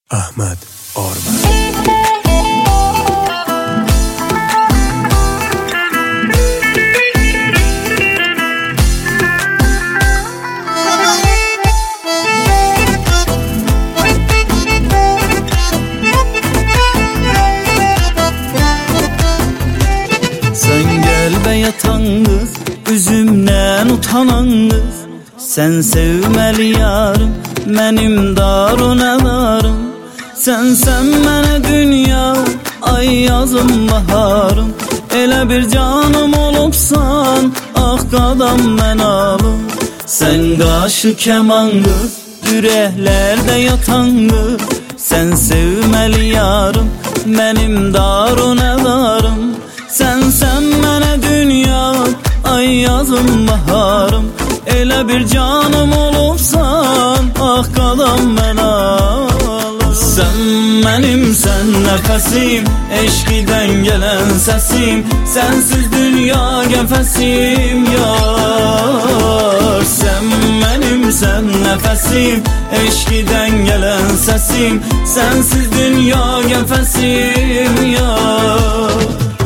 Ahmet Orman. Sen gel be yatan kız, üzümden utanan kız. Sen sevmeli yarım, benim darun edarım. Sen mənə dünya, ay yazım baharım. Elə bir canım olubsan, ah qadam mən alım. Sen qaşı kəman qız, ürəklərdə yatan qız. Sen sevmeli yarım, benim darun edarım. Sen mənə dünya, ay yazım baharım. Elə bir canım olubsan, ah qadam mən alım. Sen benimsen nefesim, eşkiden gelen sesim. Sensiz dünya gefesim yar. Sen benimsen nefesim, eşkiden gelen sesim. Sensiz dünya gefesim yar.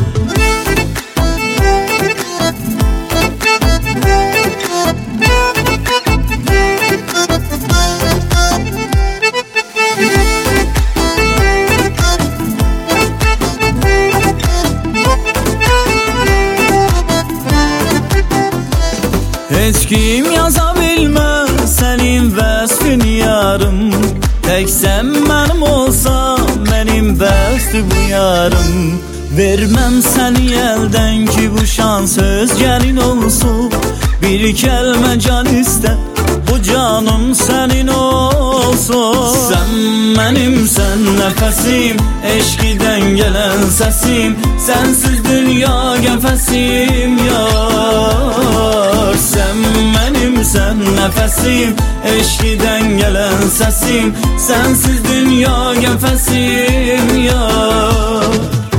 Heç kim yaza bilmez senin vəsfin yarım. Tek sen benim olsa benim vəsfi bu yarım. Vermem seni elden ki bu şans söz gelin olsun. Bir kelime can iste, bu canım senin olsun. Sen benimsen nefesim, eşkiden gelen sesim. Sensiz dünya gefesim yar. Sen benimsen nefesim, eşkiden gelen sesim. Sensiz dünya gefesim yar.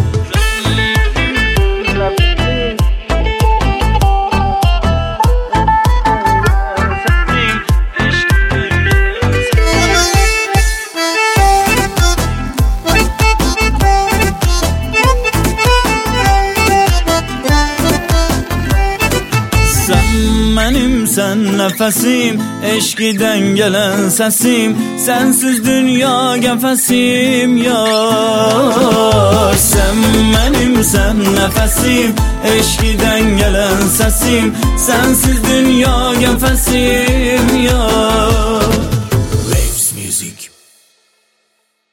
Benimsen nefesim, eşkiden gelen sesim. Sensiz dünya gefesim yar. Sen benimsen nefesim, eşkiden gelen sesim. Sensiz dünya gefesim yar.